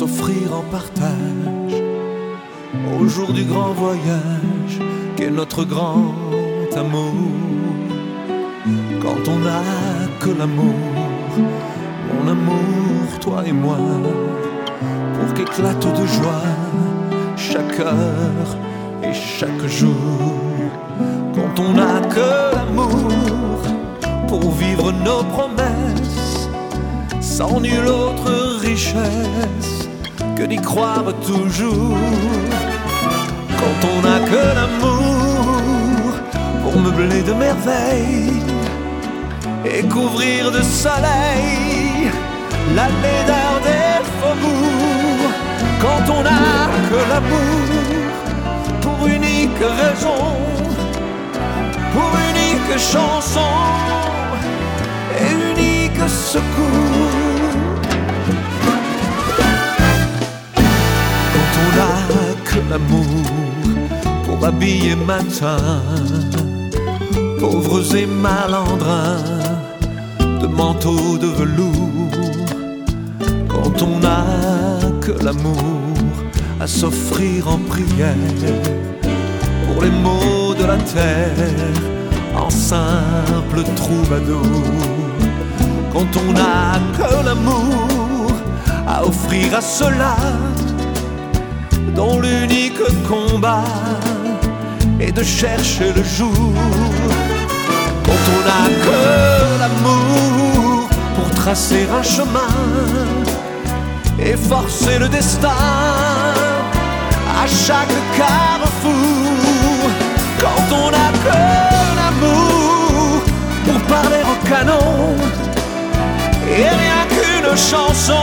s'offrir en partage au jour du grand voyage qu'est notre grand amour. Quand on n'a que l'amour, mon amour, toi et moi, pour qu'éclate de joie chaque heure et chaque jour. Quand on n'a que l'amour pour vivre nos promesses, sans nulle autre richesse que d'y croire toujours. Quand on n'a que l'amour pour meubler de merveilles et couvrir de soleil la laideur des faubourgs. Quand on n'a que l'amour pour unique raison, pour unique chanson et unique secours. Quand on n'a que l'amour pour habiller matin pauvres et malandrins de manteaux de velours. Quand on n'a que l'amour à s'offrir en prière pour les maux de la terre en simple troubadour. Quand on n'a que l'amour à offrir à ceux-là dont l'unique combat est de chercher le jour. Quand on n'a que l'amour pour tracer un chemin et forcer le destin à chaque carrefour. Quand on n'a que l'amour pour parler au canon et rien qu'une chanson